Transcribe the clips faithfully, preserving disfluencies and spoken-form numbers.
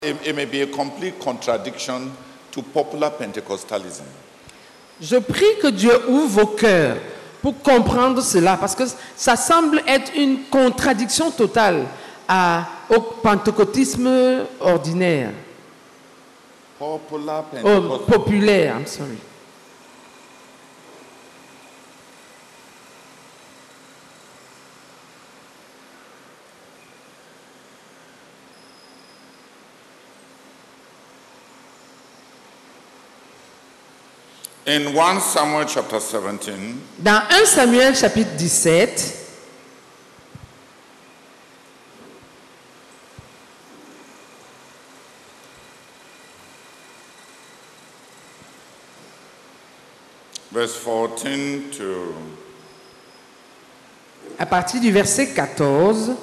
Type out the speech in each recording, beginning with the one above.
It, it may be a complete contradiction to popular Pentecostalism. Je prie que Dieu ouvre vos cœurs pour comprendre cela, parce que ça semble être une contradiction totale à, au pentecôtisme ordinaire. Popular Oh, Pentecostal. populaire, I'm sorry. In First Samuel chapter seventeen, Dans un Samuel chapitre dix-sept, verse fourteen to à partir du verset quatorze,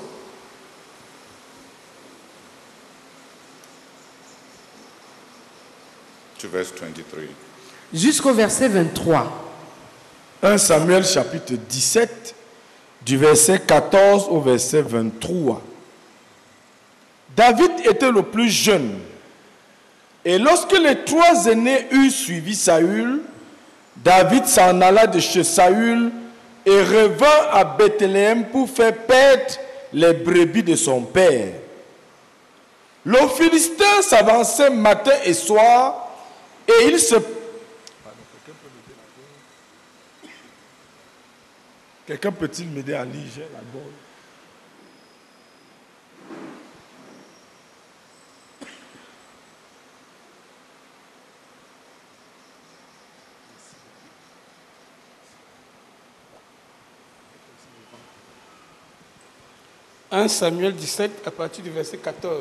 to verse twenty-three. jusqu'au verset vingt-trois. un Samuel chapitre dix-sept, du verset quatorze au verset vingt-trois. David était le plus jeune. Et lorsque les trois aînés eurent suivi Saül, David s'en alla de chez Saül et revint à Bethléem pour faire paître les brebis de son père. Le Philistin s'avançait matin et soir et il se... Quelqu'un peut-il m'aider à lire? J'ai la gorge. un Samuel dix-sept à partir du verset quatorze.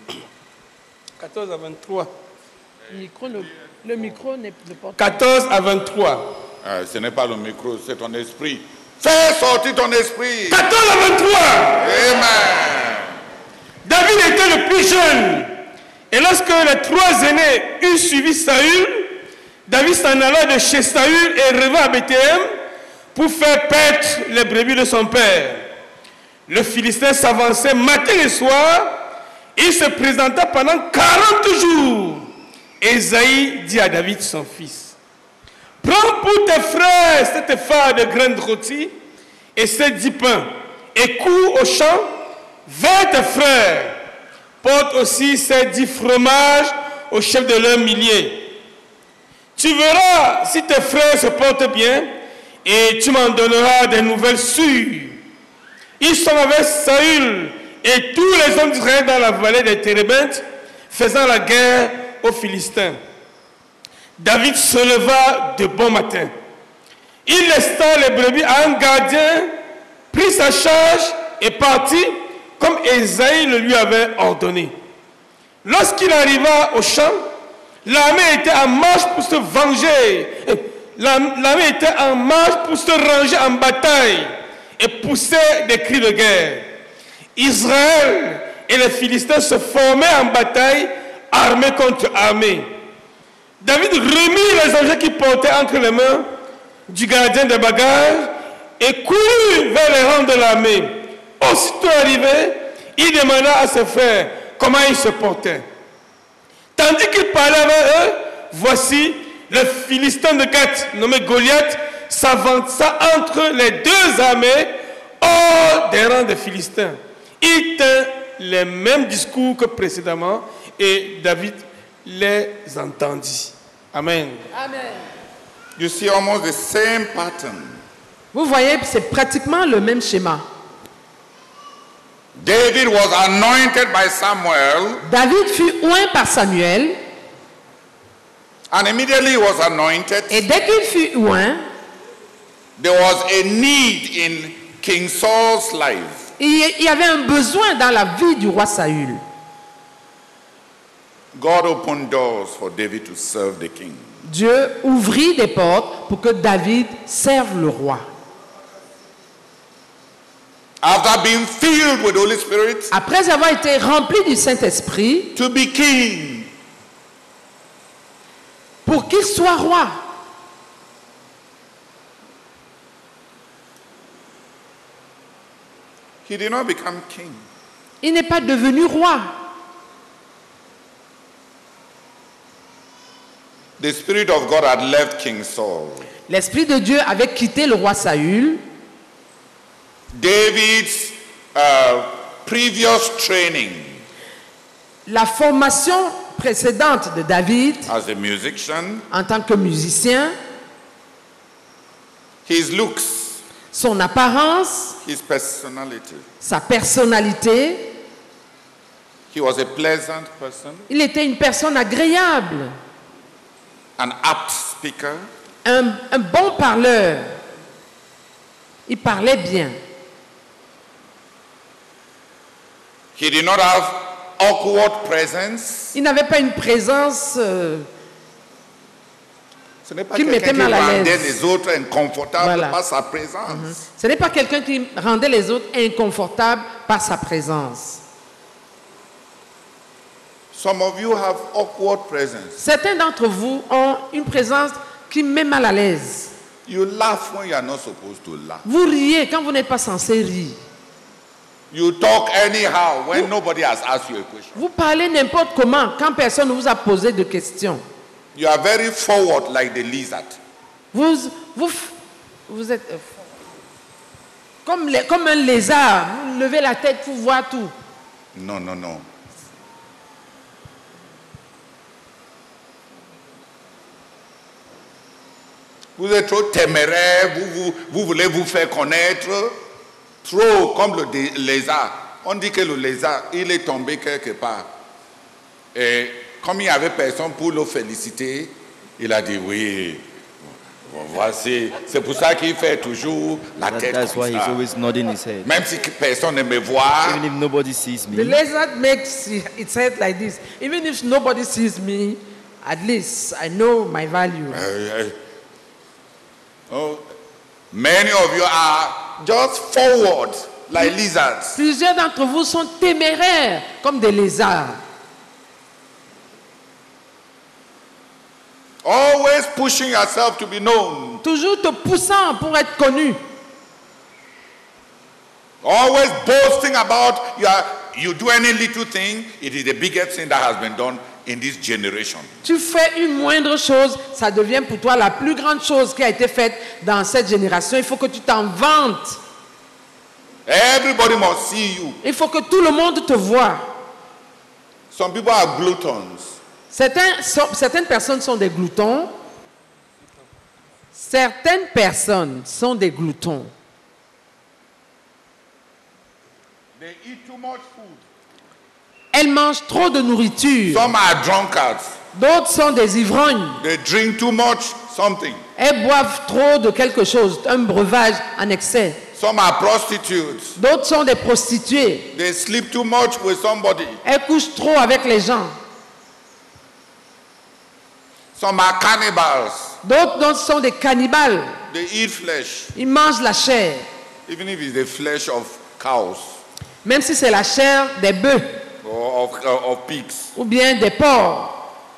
quatorze à vingt-trois. Le micro, le, le micro n'est pas... quatorze à vingt-trois. Ah, ce n'est pas le micro, c'est ton esprit. Fais sortir ton esprit. quatorze à vingt-trois. Amen. David était le plus jeune. Et lorsque les trois aînés eurent suivi Saül, David s'en alla de chez Saül et revint à Bethléem pour faire paître les brebis de son père. Le Philistin s'avançait matin et soir. Il se présenta pendant quarante jours. Esaïe dit à David, son fils, prends pour tes frères cette fard de graines de rôti et ces dix pains, et cours au champ vers tes frères. Porte aussi ces dix fromages au chef de leurs milliers. Tu verras si tes frères se portent bien, et tu m'en donneras des nouvelles sûres. Ils sont avec Saül et tous les hommes d'Israël dans la vallée des Térébintes, faisant la guerre aux Philistins. David se leva de bon matin. Il laissa les brebis à un gardien, prit sa charge et partit comme Esaïe le lui avait ordonné. Lorsqu'il arriva au champ, l'armée était en marche pour se venger. L'armée était en marche pour se ranger en bataille et pousser des cris de guerre. Israël et les Philistins se formaient en bataille, armée contre armée. David remit les objets qu'il portait entre les mains du gardien des bagages et courut vers les rangs de l'armée. Aussitôt arrivé, il demanda à ses frères comment ils se portaient. Tandis qu'il parlait avec eux, voici le Philistin de Gath, nommé Goliath, s'avança entre les deux armées hors des rangs des Philistins. Il tint les mêmes discours que précédemment et David les entendit. Amen. Amen. You see almost the same pattern. Vous voyez, c'est pratiquement le même schéma. David was anointed by Samuel, David fut oint par Samuel, and immediately he was anointed. et dès qu'il fut oint, There was a need in King Saul's life. il y avait un besoin dans la vie du roi Saül. God opened doors for David to serve the king. Dieu ouvrit des portes pour que David serve le roi. After being filled with the Holy Spirit, Après avoir été rempli du Saint-Esprit, to be king. pour qu'il soit roi. He did not become king. Il n'est pas devenu roi. The Spirit of God had left King Saul. L'Esprit de Dieu avait quitté le roi Saül. David's uh, previous training La formation précédente de David as a musician, en tant que musicien, his looks, son apparence, his personality. sa personnalité, He was a pleasant person, il était une personne agréable, an apt speaker, un, un bon parleur. Il parlait bien. he did not have awkward presence. Il n'avait pas une présence euh, Ce n'est pas Qui quelqu'un mettait qui mal à rendait l'aise. les autres inconfortables Voilà. par sa présence. Ce n'est pas quelqu'un qui rendait les autres inconfortables par sa présence. Some of you have awkward presence. Certains d'entre vous ont une présence qui met mal à l'aise. You laugh when you are not supposed to laugh. Vous riez quand vous n'êtes pas censé rire. You talk anyhow when nobody has asked you a question. Vous parlez n'importe comment quand personne ne vous a posé de questions. You are very forward like the lizard. Vous, vous, vous êtes euh, comme, les- comme un lézard. Vous levez la tête pour voir tout. No, no, no. Vous êtes trop téméraire, vous, vous, vous voulez vous faire connaître, trop comme le dé- lézard. On dit que le lézard, il est tombé quelque part. Et comme il n'y avait personne pour le féliciter, il a dit oui, voici. C'est pour ça qu'il fait toujours la That- tête that's comme why he's ça. always nodding his head. Même si personne ne me voit, Even if nobody sees The me, lizard makes its head like this. Even if nobody sees me, at least I know my value. Uh, uh, oh, many of you are just forward like lizards. Plusieurs d'entre vous sont téméraires comme des lézards. Always pushing yourself to be known. Toujours te poussant pour être connu. Always boasting about your, you do any little thing, it is the biggest thing that has been done in this generation. Tu fais une moindre chose, ça devient pour toi la plus grande chose qui a été faite dans cette génération. Il faut que tu t'en vantes. Everybody must see you. Il faut que tout le monde te voie. Some people are gluttons. Certains sont- certaines personnes sont des gloutons. Certaines personnes sont des gloutons. They eat too much food. Elles mangent trop de nourriture. Some are drunkards. D'autres sont des ivrognes. They drink too much something. Elles boivent trop de quelque chose, un breuvage en excès. Some are prostitutes. D'autres sont des prostituées. They sleep too much with somebody. Elles couchent trop avec les gens. Some are cannibals. D'autres donc, sont des cannibales. They eat flesh, Ils mangent la chair, even if it's the flesh of cows même si c'est la chair des bœufs or of, uh, of pigs. ou bien des porcs.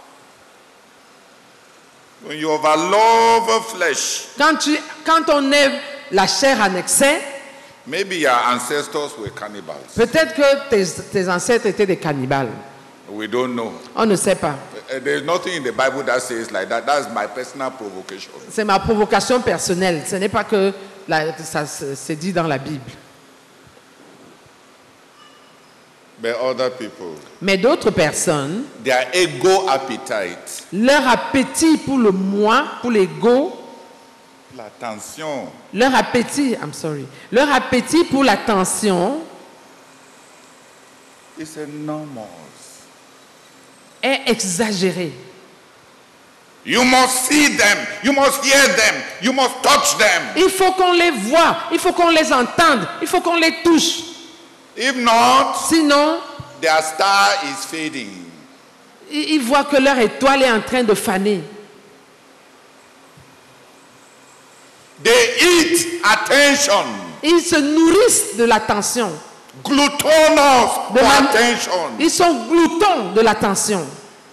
When you overlove flesh, Quand, tu, quand on aime la chair en excès, maybe your ancestors were cannibals. peut-être que tes, tes ancêtres étaient des cannibales. We don't know. On ne sait pas. Uh, There's nothing in the Bible that says like that. That's my personal provocation. C'est ma provocation personnelle. Ce n'est pas que la- ça se- c'est dit dans la Bible. But other people, Mais d'autres personnes, their ego appetite, leur appétit pour le moi, pour l'ego, l'attention, leur appétit, I'm sorry, leur appétit pour l'attention is enormous. est exagéré. You must see them. You must hear them. You must touch them. Il faut qu'on les voie, il faut qu'on les entende, il faut qu'on les touche. If not, Sinon, their star is fading. ils ils voient que leur étoile est en train de faner. They eat attention. Ils se nourrissent de l'attention. Gluttonous De for man- attention. Ils sont gloutons de l'attention.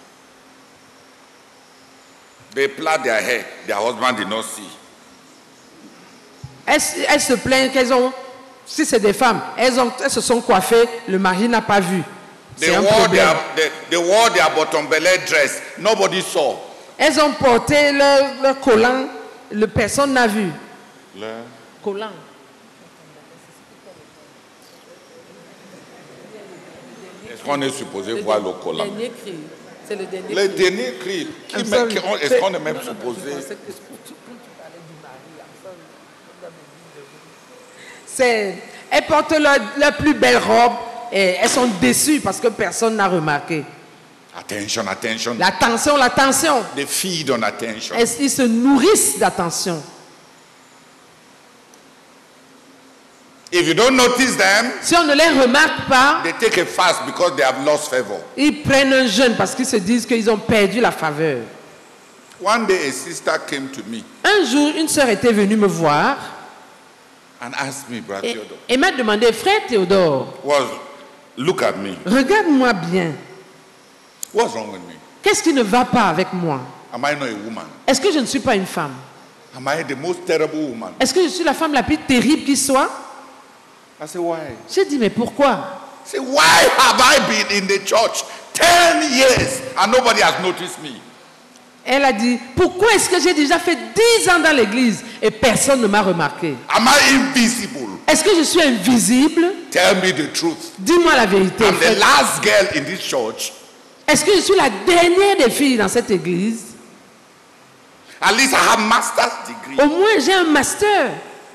They plait their hair. Their husband did not see. Elles, elles se plaignent qu'elles ont, si c'est des femmes, elles, ont, elles se sont coiffées, le mari n'a pas vu. They C'est un wore problème. their, they, they wore their bottom belly dress. Nobody saw. Elles ont porté leur, leur collant, le personne n'a vu. Le... Collant. Est-ce qu'on est supposé le voir le collant? Le dernier cri. C'est le dernier Le cri. dernier cri. Qui met, qui, est-ce qu'on est même supposé? C'est, elles portent leur, leur plus belle robe et elles sont déçues parce que personne n'a remarqué. Attention, attention. L'attention, l'attention. They feed on attention. Ils se nourrissent d'attention. If you don't notice them, si on ne les remarque pas, they take a fast because they have lost favor. Ils prennent un jeûne parce qu'ils se disent qu'ils ont perdu la faveur. One day a sister came to me. Un jour, une sœur était venue me voir and asked me, Brother et, Theodore, et m'a demandé, frère Théodore, was, look at me. Regarde-moi bien. What's wrong with me? Qu'est-ce qui ne va pas avec moi? Am I not a woman? Est-ce que je ne suis pas une femme? Am I the most terrible woman? Est-ce que je suis la femme la plus terrible qui soit? I said, why? J'ai dit, mais pourquoi? I said, why have I been in the church ten years and nobody has noticed me? Elle a dit, pourquoi est-ce que j'ai déjà fait dix ans dans l'église et personne ne m'a remarqué? Am I invisible? Est-ce que je suis invisible? Tell me the truth. Dis-moi la vérité. I'm the last girl in this church. Est-ce que je suis la dernière des filles dans cette église? At least I have master's degree. Au moins j'ai un master.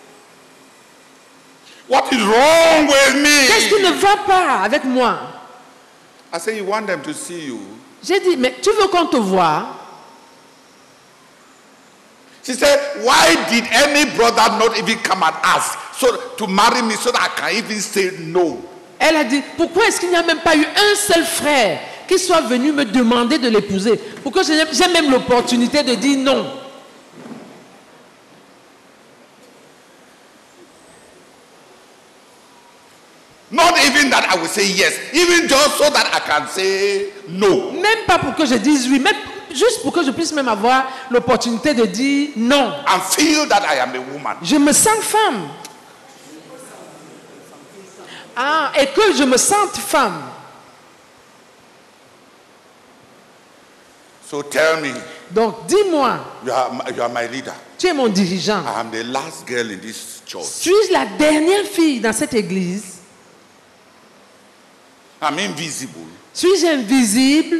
What is wrong with me? Qu'est-ce qui ne va pas avec moi? I said, you want them to see you? J'ai dit, mais tu veux qu'on te voie? She said, why did any brother not even come and ask so to marry me so that I can even say no? Elle a dit, pourquoi est-ce qu'il n'y a même pas eu un seul frère qui soit venu me demander de l'épouser? Pourquoi j'ai même l'opportunité de dire non? Not even that I will say yes, even just so that I can say no. Même pas pour que je dise oui, même juste pour que je puisse même avoir l'opportunité de dire non. And feel that I am a woman. Je me sens femme. Ah, et que je me sente femme. So tell me. Donc dis-moi. You are, my, you are my leader. Tu es mon dirigeant. I am the last girl in this church. Suis-je la dernière fille dans cette église? I'm invisible. Suis-je invisible?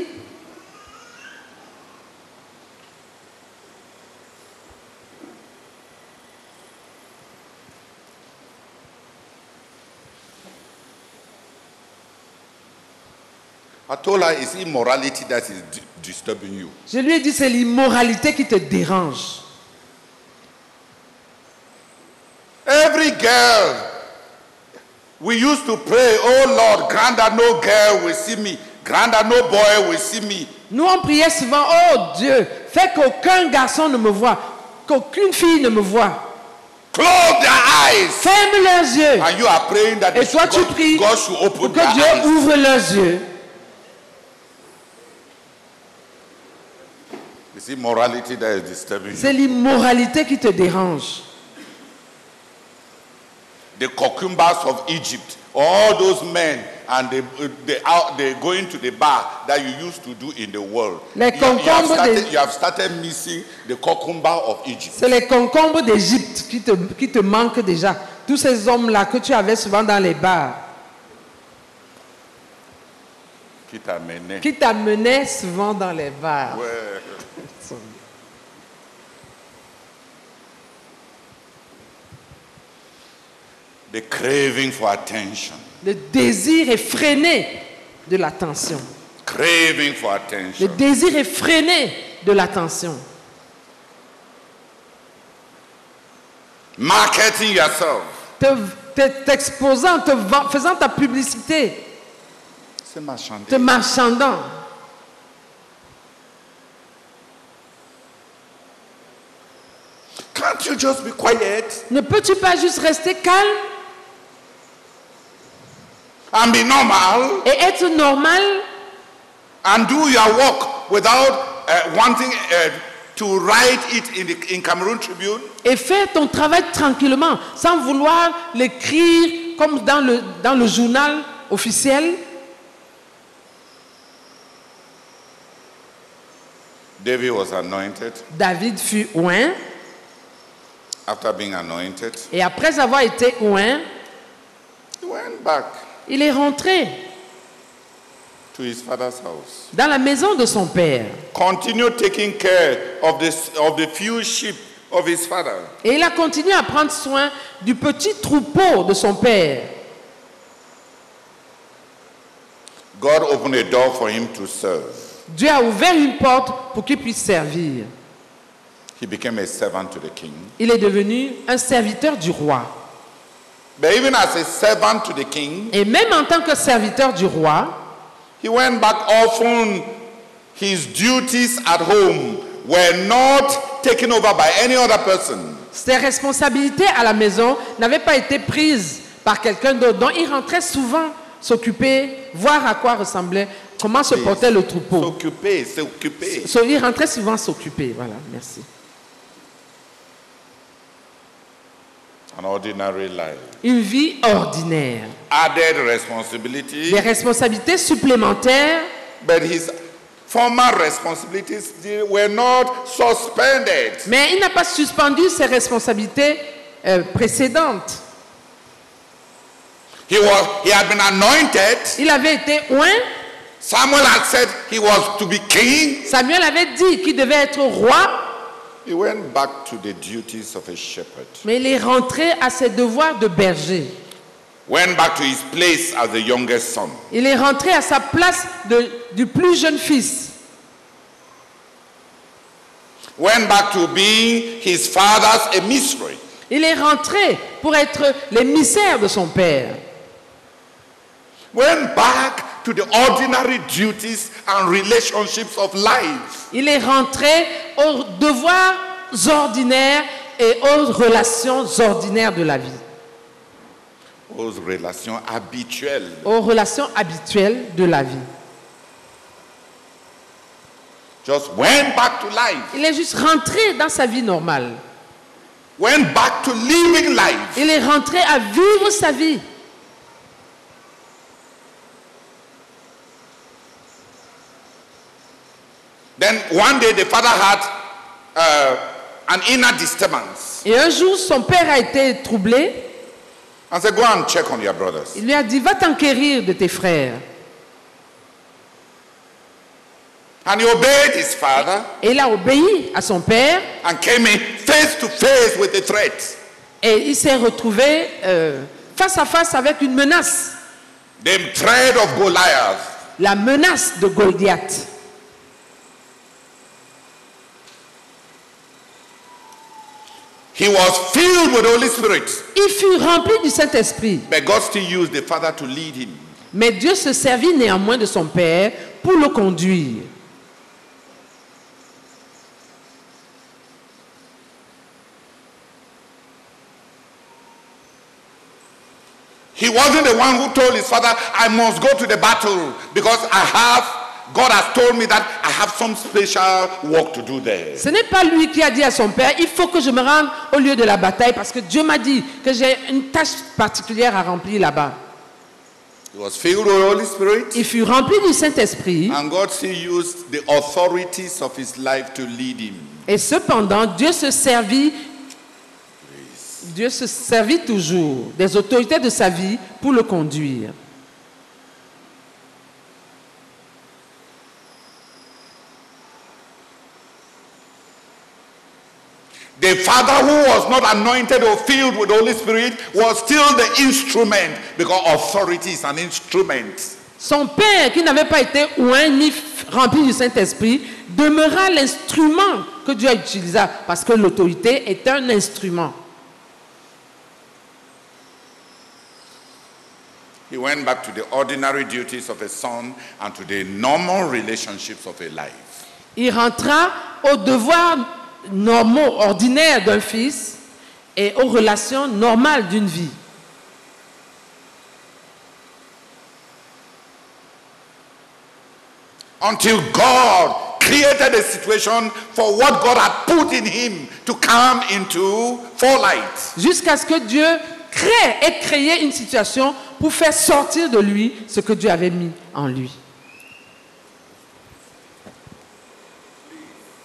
I told her it's immorality that is di- disturbing you. Je lui ai dit, c'est l'immoralité qui te dérange. Every girl, we used to pray, oh Lord, grant that no girl will see me, grant that no boy will see me. Nous on priait souvent, oh Dieu, fais qu'aucun garçon ne me voie, qu'aucune fille ne me voie. Close their eyes. Ferme leurs yeux. And you are praying that Et toi tu God, pries God should pour open que their Dieu eyes. ouvre leurs yeux. It's immorality that is disturbing C'est you. l'immoralité qui te dérange. The cucumbers of Egypt, all those men and they, they, out, they going to the bar that you used to do in the world. Les You, you, have concombres started, des- you have started missing the cucumber of Egypt. C'est les concombres d'Égypte qui te, qui te manquent déjà. Tous ces hommes-là que tu avais souvent dans les bars, Qui t'a mené. qui t'amenaient souvent dans les bars. Ouais. The craving for attention. Le désir effréné de l'attention. Craving for Le attention. désir effréné de l'attention. Marketing yourself. Te- te- T'exposant, te vend- faisant ta publicité, C'est marchandise. te marchandant. Can't you just be quiet Ne peux-tu pas juste rester calme and be normal et être normal and do your work without uh, wanting uh, to write it in the in Cameroon Tribune? et faire ton travail tranquillement, sans vouloir l'écrire comme dans le, dans le journal officiel? David was anointed. David fut oint. After being anointed, Et après avoir été oint, he went back il est rentré to his father's house. dans la maison de son père. Continue taking care of the, of the few sheep of his father. Et il a continué à prendre soin du petit troupeau de son père. God opened a door for him to serve. Dieu a ouvert une porte pour qu'il puisse servir. He became a servant to the king. Il est devenu un serviteur du roi. But even as a servant to the king, Et même en tant que serviteur du roi, he went back often. His duties at home were not taken over by any other person. ses responsabilités à la maison n'avaient pas été prises par quelqu'un d'autre. Donc il rentrait souvent s'occuper, voir à quoi ressemblait, comment se portait le troupeau. S'occuper, s'occuper. So, il rentrait souvent s'occuper. Voilà, merci. An ordinary life. Une vie ordinaire. Added responsibility, Des responsabilités supplémentaires, but his former responsibilities they were not suspended. mais il n'a pas suspendu ses responsabilités euh, précédentes. He was he had been anointed. Il avait été oint. Samuel had said he was to be king. Samuel avait dit qu'il devait être roi, He went back to the duties of a shepherd. mais il est rentré à ses devoirs de berger. Went back to his place as the youngest son. Il est rentré à sa place de, du plus jeune fils. Went back to being his father's emissary. Il est rentré pour être l'émissaire de son père. Went back to the ordinary duties and relationships of life. Il est rentré aux devoirs ordinaires et aux relations ordinaires de la vie. Aux relations habituelles. Aux relations habituelles de la vie. Just went back to life. Il est juste rentré dans sa vie normale. Went back to living life. Il est rentré à vivre sa vie. Then one day the father had uh, an inner disturbance. Et un jour, son père a été troublé. And said, go and check on your brothers. Il lui a dit, va t'enquérir de tes frères. And he obeyed his father Et il a obéi à son père. and came in face to face with the threat. Et il s'est retrouvé euh, face à face avec une menace. The threat of Goliath. La menace de Goliath. He was filled with the Holy Spirit. Il fut rempli du Saint-Esprit. But God still used the father to lead him. Mais Dieu se servit néanmoins de son père pour le conduire. He wasn't the one who told his father, I must go to the battle because I have, God has told me that I have some special work to do there. Ce n'est pas lui qui a dit à son père, il faut que je me rende au lieu de la bataille parce que Dieu m'a dit que j'ai une tâche particulière à remplir là-bas. He was filled with the Holy Spirit. Il fut rempli du Saint-Esprit And God still used the authorities of his life to lead him. et cependant Dieu se servit, Dieu se servit toujours des autorités de sa vie pour le conduire. The father who was not anointed or filled with the Holy Spirit was still the instrument because authority is an instrument. Son père, qui n'avait pas été oint ni rempli du Saint-Esprit, demeura l'instrument que Dieu a utilisé parce que l'autorité est un instrument. He went back to the ordinary duties of a son and to the normal relationships of a life. Il rentra aux devoirs normaux, ordinaires d'un fils et aux relations normales d'une vie. Until God created a situation for what God had put in him to come into full light. Jusqu'à ce que Dieu crée et crée une situation pour faire sortir de lui ce que Dieu avait mis en lui.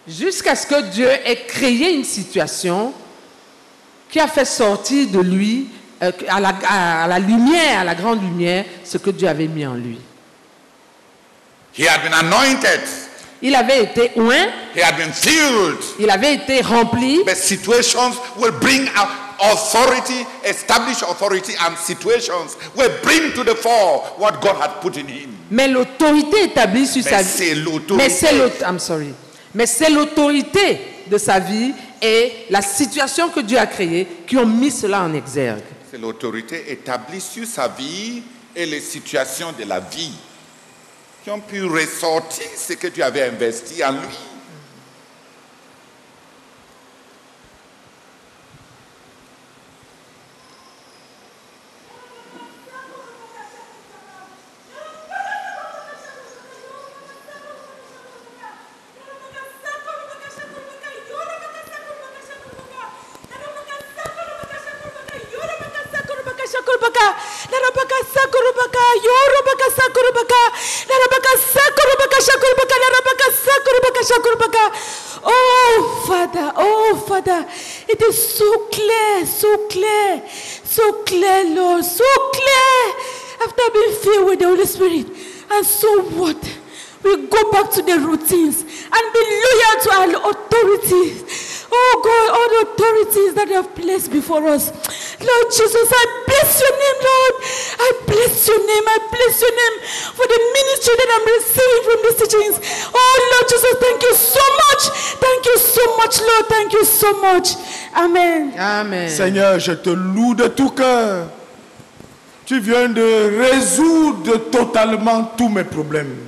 Jusqu'à ce que Dieu ait créé une situation qui a fait sortir de lui, euh, à, la, à, à la lumière, à la grande lumière, ce que Dieu avait mis en lui. He had been anointed. Il avait été oint, He had been filled. il avait été rempli, But situations will bring out authority, establish authority, and situations will bring to the fore what God had put in him. mais l'autorité établie sur Mais sa c'est vie. l'autorité. Mais c'est l'autorité. I'm sorry. Mais c'est l'autorité de sa vie et la situation que Dieu a créée qui ont mis cela en exergue. C'est l'autorité établie sur sa vie et les situations de la vie qui ont pu ressortir ce que tu avais investi en lui. Oh Father, oh Father, it is so clear, so clear, so clear, Lord, so clear. After being filled with the Holy Spirit, and so what? We go back to the routines and be loyal to our authorities. Oh God, all the authorities that you have placed before us. Lord Jesus, I bless your name, Lord. I bless your name. I bless your name for the ministry that I'm receiving from these teachings. Oh Lord Jesus, thank you so much. Thank you so much, Lord. Thank you so much. Amen. Amen. Seigneur, je te loue de tout cœur. Tu viens de résoudre totalement tous mes problèmes.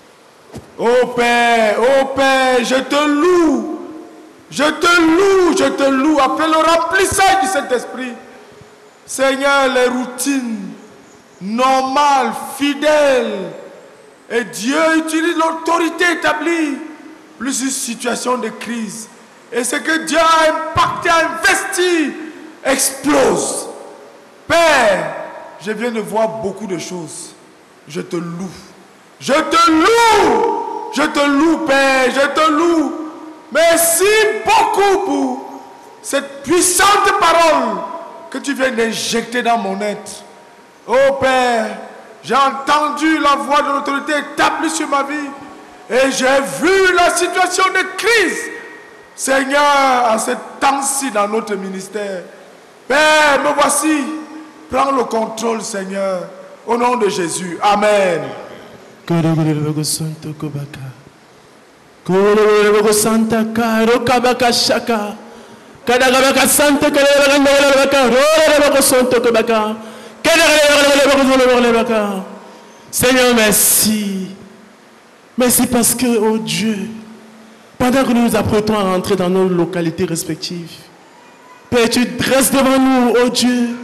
Oh Père, oh Père, je te loue. Je te loue, je te loue. Après le remplissage du Saint-Esprit, Seigneur, les routines normales, fidèles, et Dieu utilise l'autorité établie, plus une situation de crise. Et ce que Dieu a impacté, a investi, explose. Père, je viens de voir beaucoup de choses. Je te loue. Je te loue. Je te loue, Père. Je te loue. Merci beaucoup pour cette puissante parole que tu viens d'injecter dans mon être. Oh Père, j'ai entendu la voix de l'autorité établie sur ma vie et j'ai vu la situation de crise. Seigneur, à ce temps-ci dans notre ministère, Père, me voici. Prends le contrôle, Seigneur, au nom de Jésus. Amen. Santa Caro Kabaka Shaka Kadagabaka Santa Kadagabaka Santo Kabaka Kadagabaka. Seigneur, merci. Merci parce que, oh Dieu, pendant que nous nous apprêtons à rentrer dans nos localités respectives, Père, tu dresses devant nous, oh Dieu,